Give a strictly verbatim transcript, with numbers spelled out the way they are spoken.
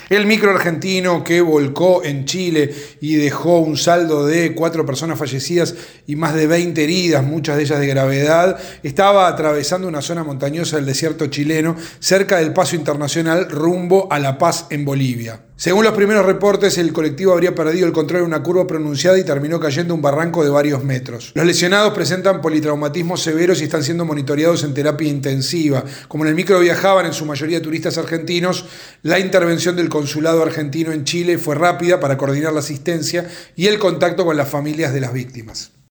El micro argentino que volcó en Chile y dejó un saldo de cuatro personas fallecidas y más de veinte heridas, muchas de ellas de gravedad, estaba atravesando una zona montañosa del desierto chileno, cerca del paso internacional rumbo a La Paz, en Bolivia. Según los primeros reportes, el colectivo habría perdido el control en una curva pronunciada y terminó cayendo un barranco de varios metros. Los lesionados presentan politraumatismos severos y están siendo monitoreados en terapia intensiva. Como en el micro viajaban en su mayoría turistas argentinos, la intervención del consulado argentino en Chile fue rápida para coordinar la asistencia y el contacto con las familias de las víctimas.